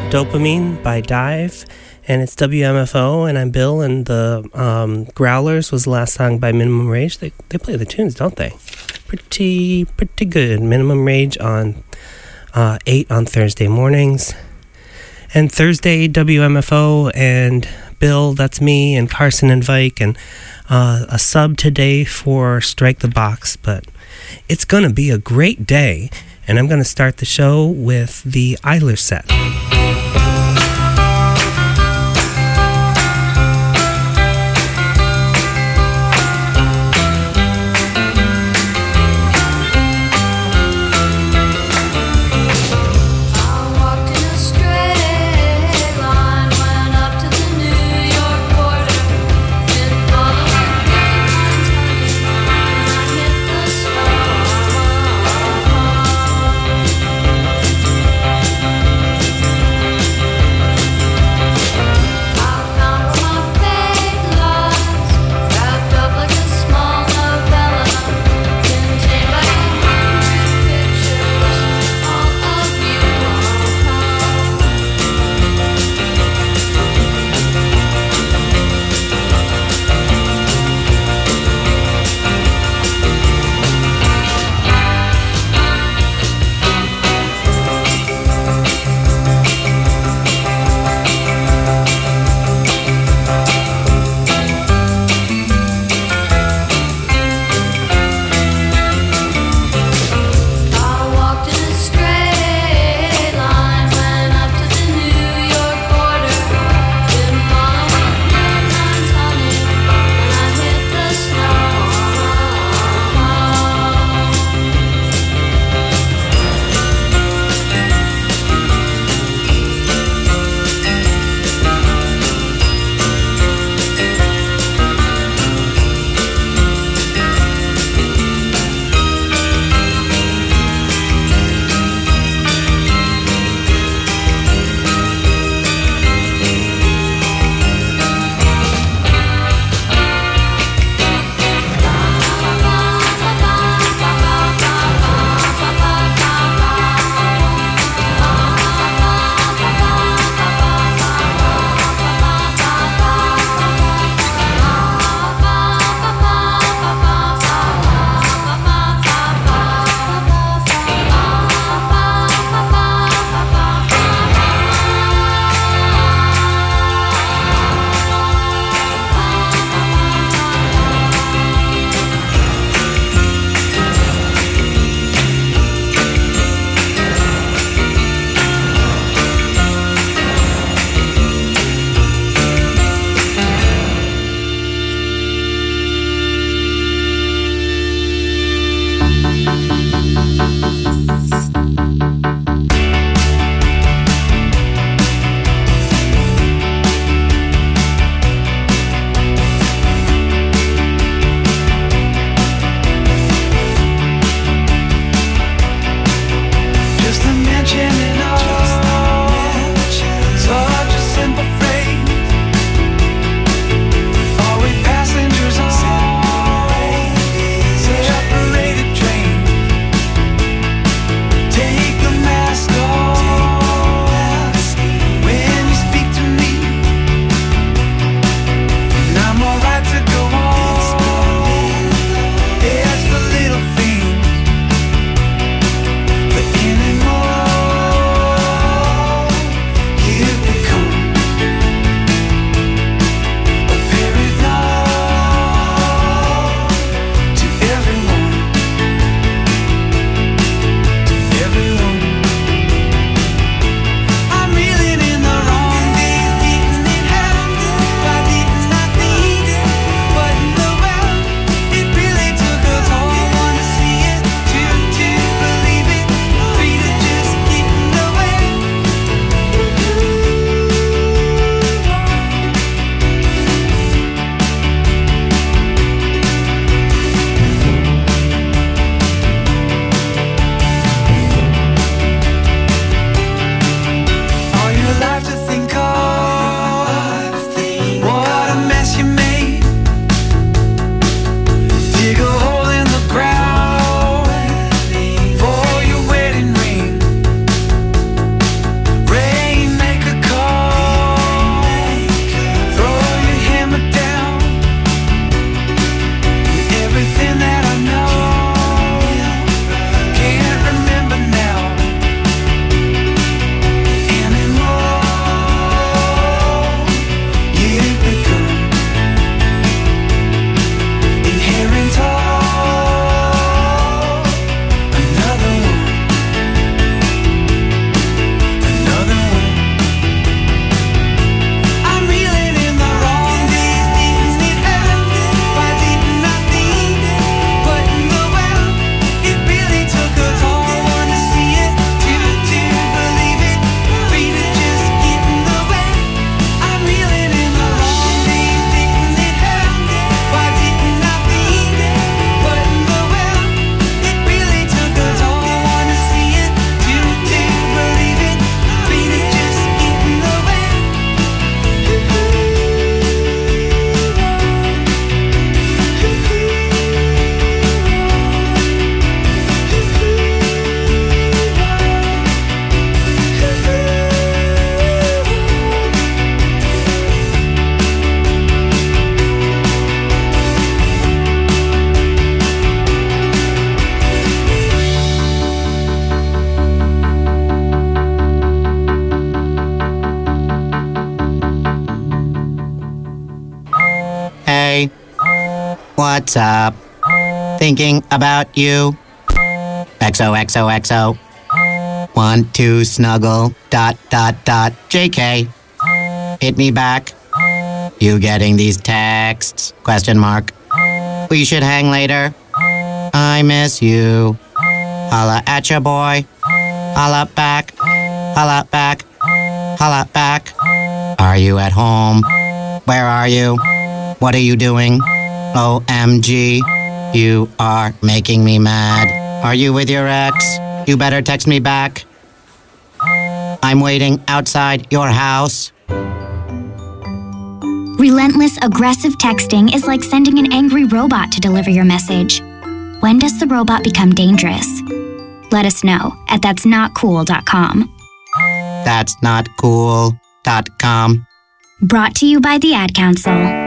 Dopamine by Dive, and it's WMFO, and I'm Bill, and the Growlers was the last song by Minimum Rage. They play the tunes, don't they? Pretty good. Minimum Rage on 8 on Thursday mornings. And Thursday, WMFO and Bill, that's me, and Carson and Vike, and a sub today for Strike the Box. But it's going to be a great day, and I'm going to start the show with the Eiler set. What's up? Thinking about you. XOXOXO. Want to snuggle. ... JK. Hit me back. You getting these texts? ? We should hang later. I miss you. Holla at ya, boy. Holla back. Holla back. Holla back. Are you at home? Where are you? What are you doing? OMG. You are making me mad. Are you with your ex? You better text me back. I'm waiting outside your house. Relentless, aggressive texting is like sending an angry robot to deliver your message. When does the robot become dangerous? Let us know at that'snotcool.com. That'snotcool.com. Brought to you by the Ad Council.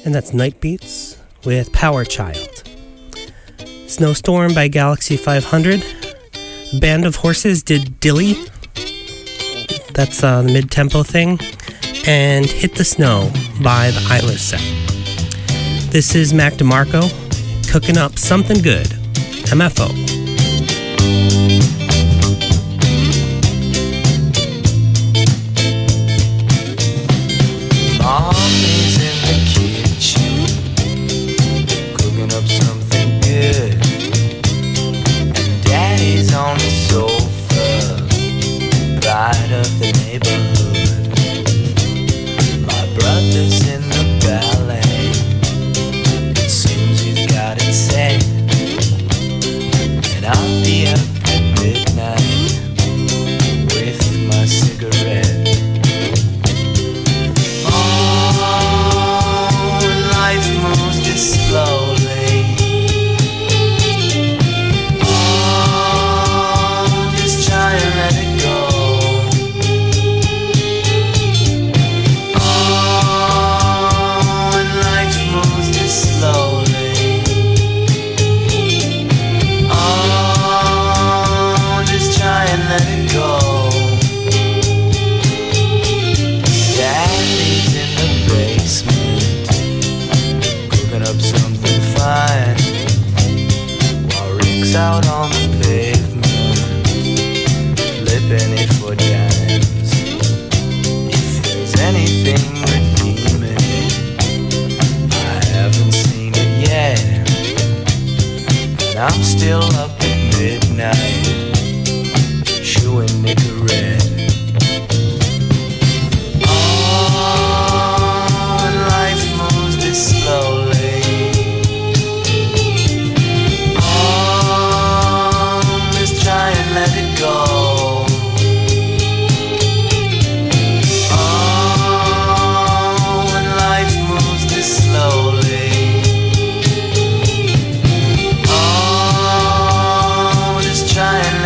and that's Night Beats with Power Child. Snowstorm by Galaxy 500. Band of Horses did Dilly. That's the mid-tempo thing. And Hit the Snow by the Isler Set. This is Mac DeMarco, cooking up something good. MFO. Mommy's in the kitchen, cooking up something good. And Daddy's on the sofa, pride of the neighborhood. My brother's in the ballet, it seems he's got it set. And I'll be up at midnight with my cigarette. Life moves this slowly. Oh, just try and let it go. Oh, and life moves this slowly. Oh, just try and let it go. Daddy's in the basement, up something fine, while Rick's out on the pavement, flipping it for dimes. If there's anything redeeming, I haven't seen it yet, and I'm still up at midnight, chewing Nicorette. Oh, and life moves this slowly. Try and let it go. Oh, and life moves this slowly. Oh, just try and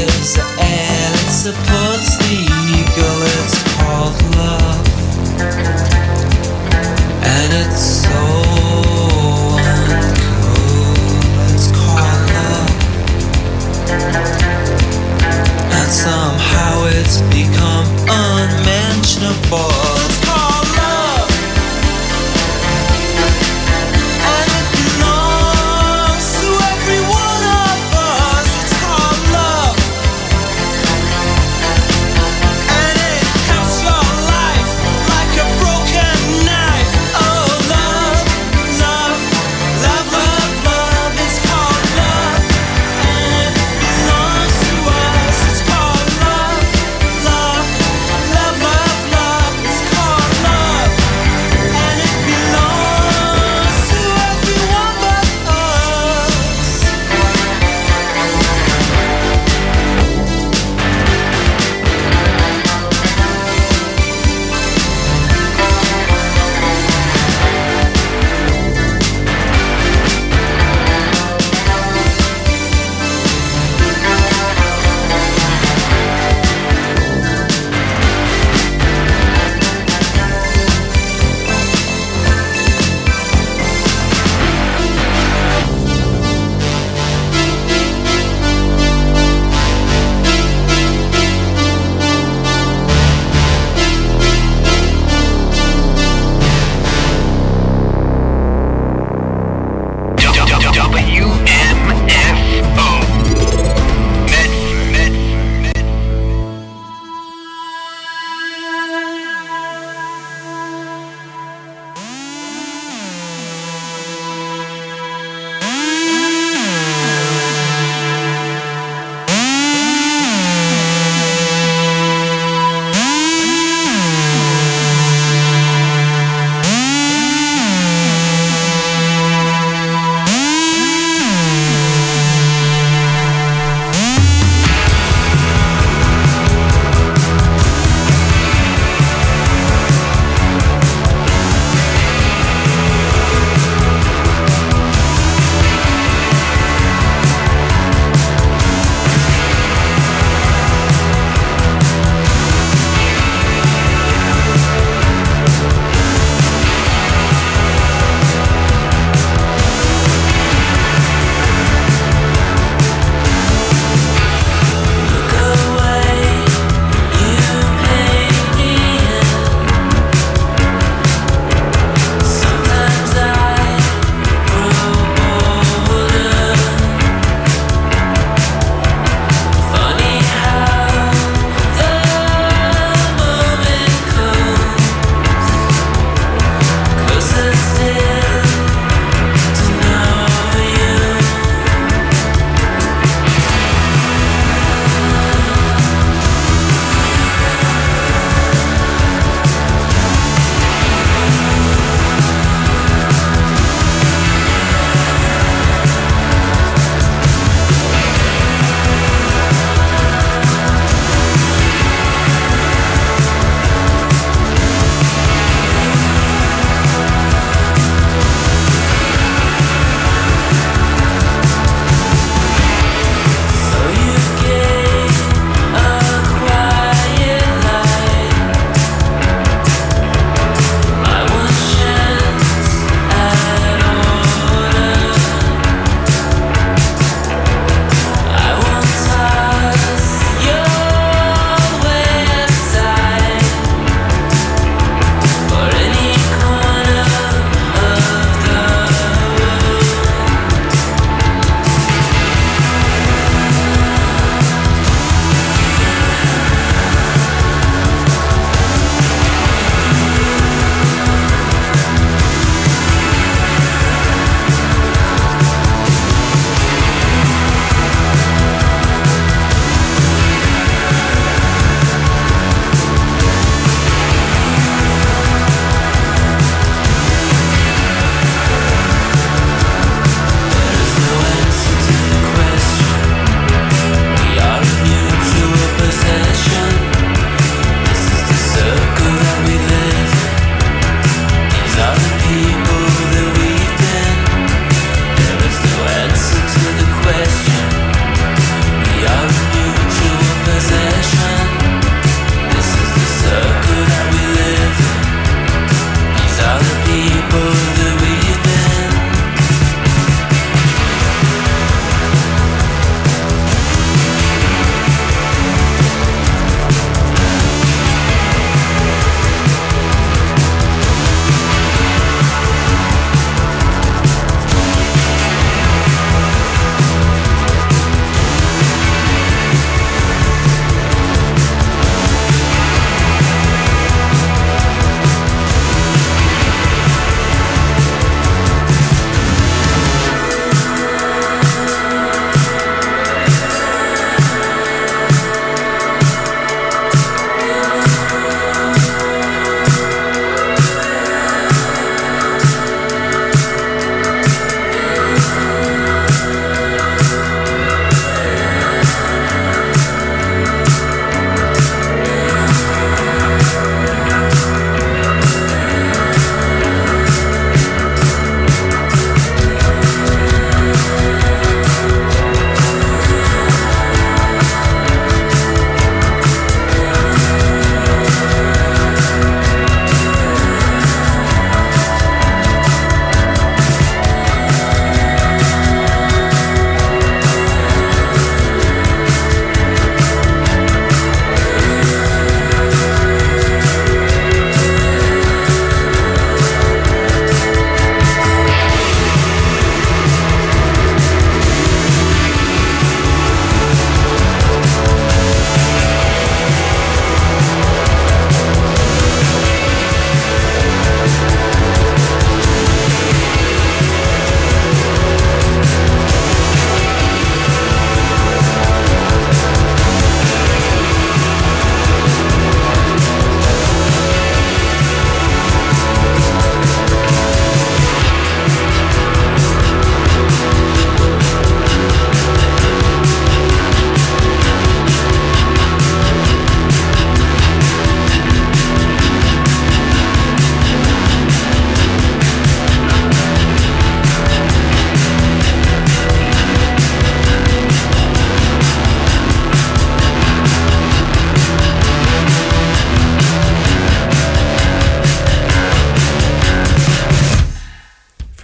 gives the air, it supports the eagle. It's called love, and it's so uncool. It's called love, and somehow it's become unmentionable. It's called love, and it belongs to every one of us. It's called love, and it cuts your life like a broken knife. Oh, love, love, love, love, love. It's called love, and it belongs to us. It's called love.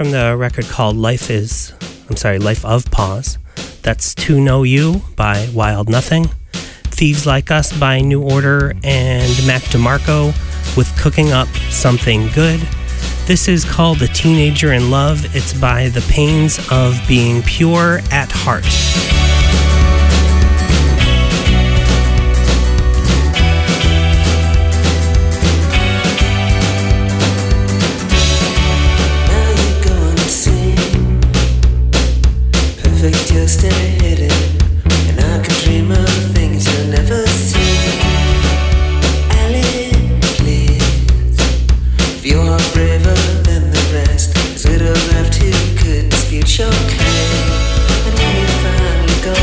from the record called Life of Pause. That's To Know You by Wild Nothing, Thieves Like Us by New Order, and Mac DeMarco with Cooking Up Something Good. This is called The Teenager in Love. It's by The Pains of Being Pure at Heart. You're still hidden, and I can dream of things you'll never see. Alice, please, if you are braver than the rest, 'cause we don't have to could dispute your claim. And when you finally go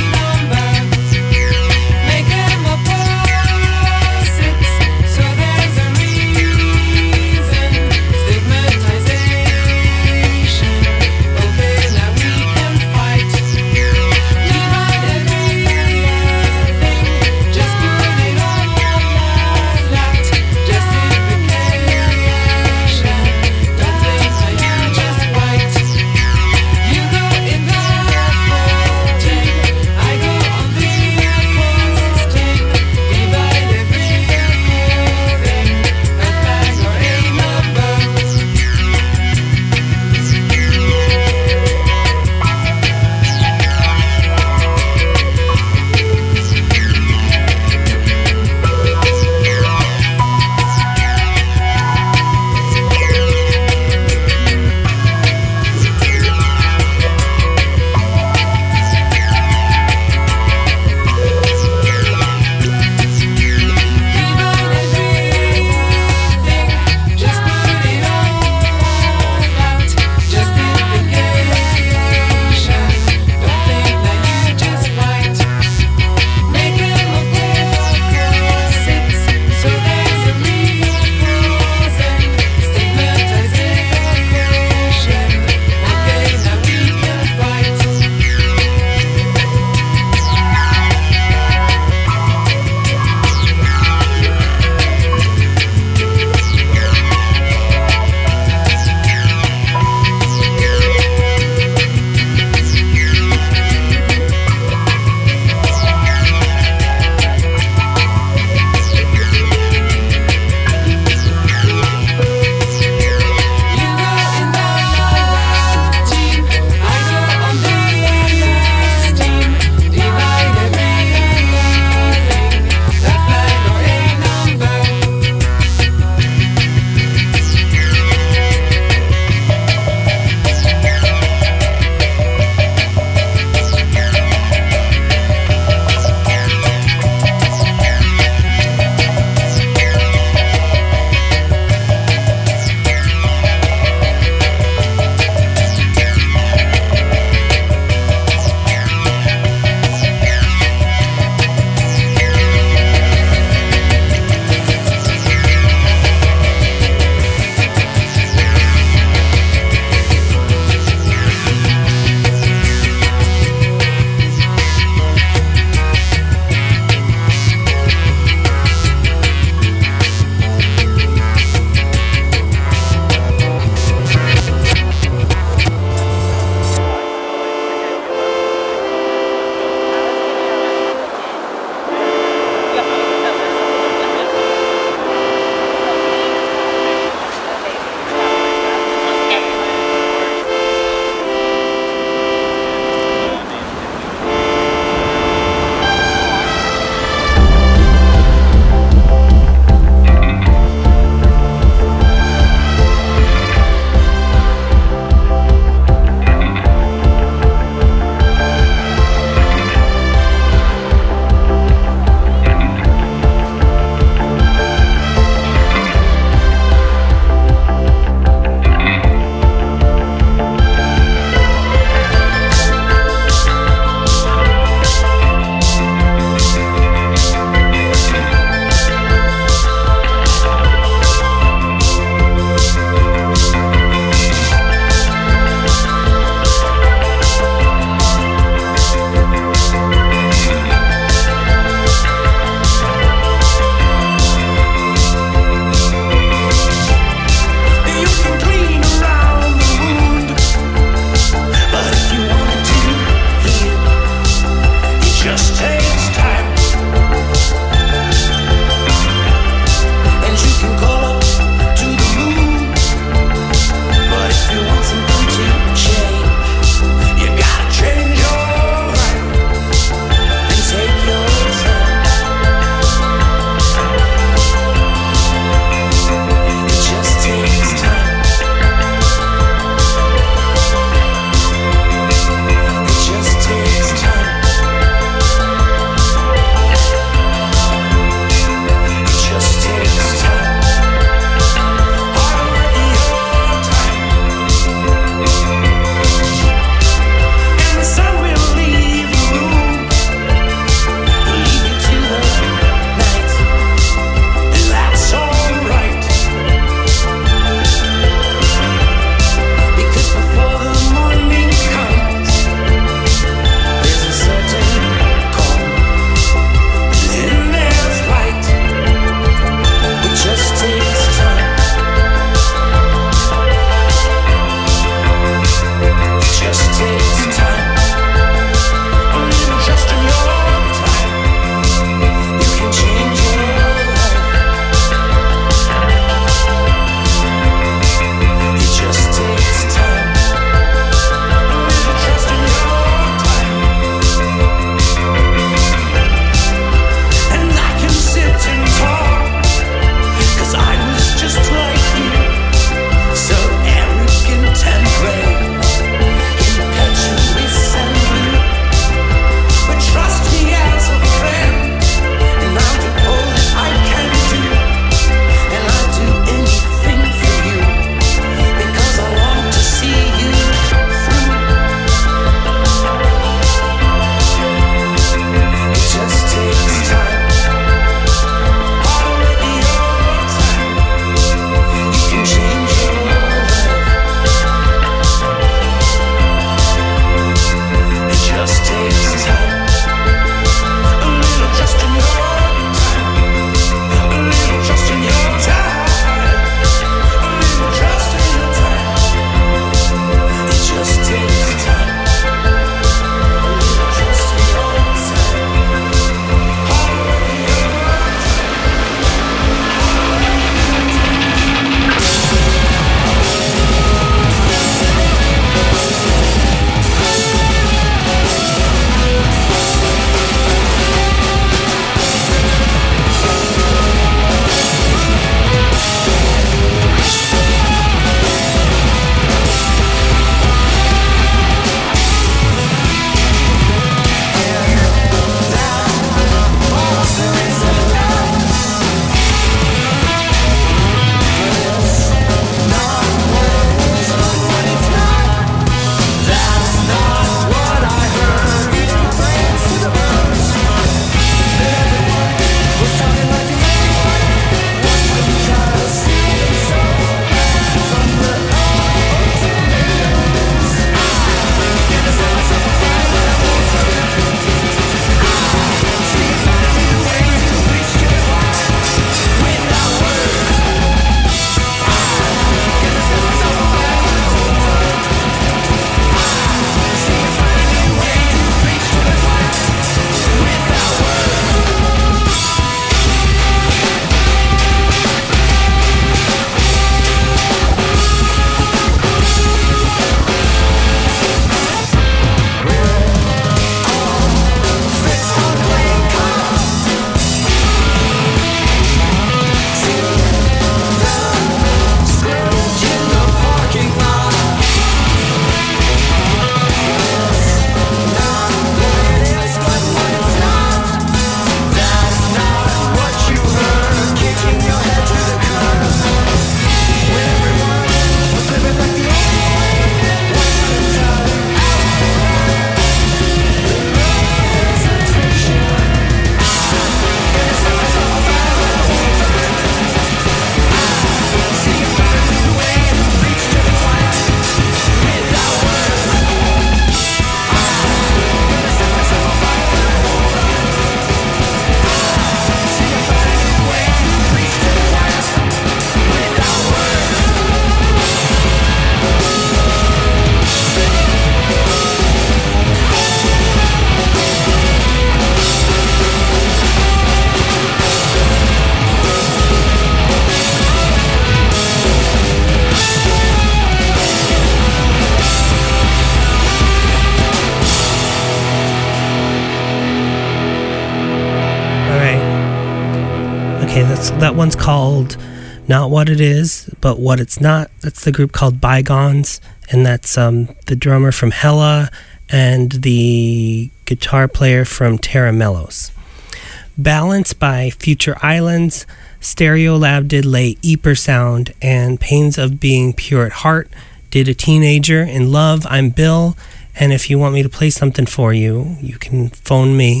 Okay, that one's called Not What It Is, But What It's Not. That's the group called Bygones, and that's the drummer from Hella and the guitar player from Terra Mellos. Balance by Future Islands. Stereolab did Lay Eeper Sound, and Pains of Being Pure at Heart did A Teenager in Love. I'm Bill, and if you want me to play something for you, you can phone me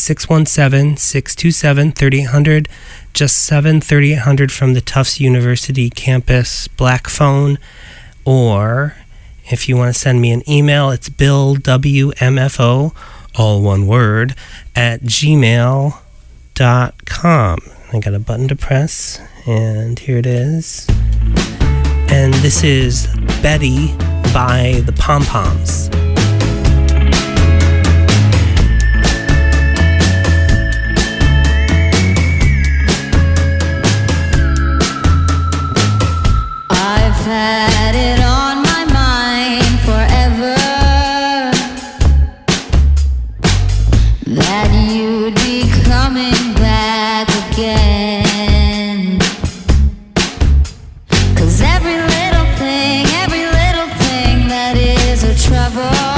617-627-3800, just 7-3800 from the Tufts University campus black phone. Or if you want to send me an email, it's billwmfo, all one word, at gmail.com. I got a button to press, and here it is. And this is Betty by the Pom Poms. I've had it on my mind forever that you'd be coming back again. 'Cause every little thing that is a trouble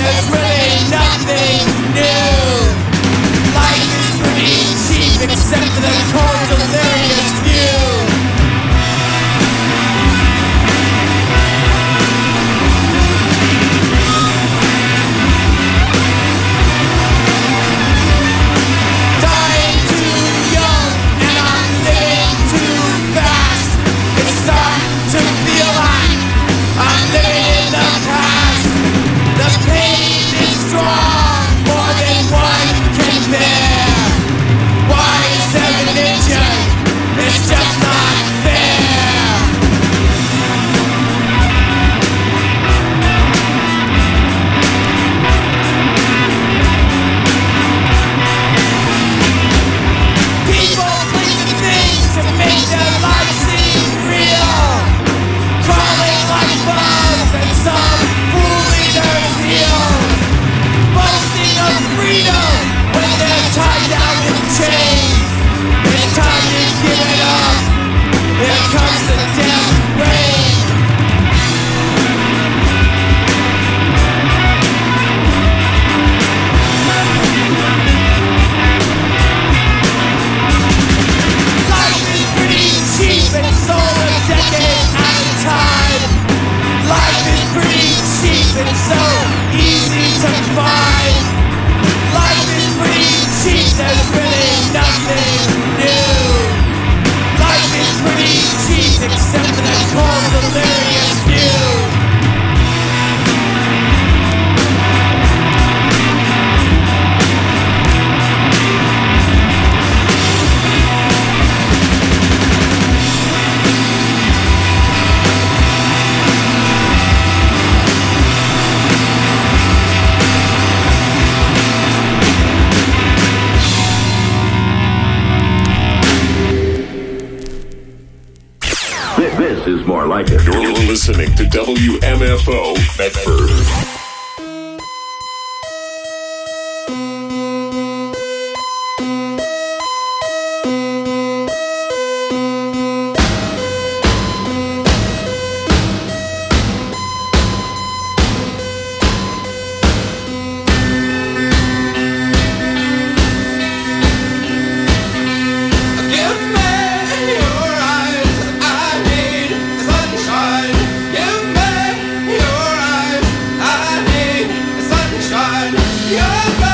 there's really nothing new. Life is pretty cheap except for the cold delirious view. Dying too young and I'm living too fast. It's starting to feel like I'm living in the past. The pain is strong, more than one can bear. Why is there religion? It's just not fair. People believe in things to make their life seem real. Crawling like bugs and some fooling their heels. Boasting of freedom when they're tied down in chains. It's time to give it up. Here comes the death rain. Life is pretty cheap and sold a decade at a time. Life is pretty cheap and so easy to find. Life is pretty cheap, there's really nothing new. Life is pretty cheap except for the cold delirious view. This is more like it. You're listening to WMFO Bedford. Give me your eyes, I need sunshine. Give me your eyes, I need sunshine. Your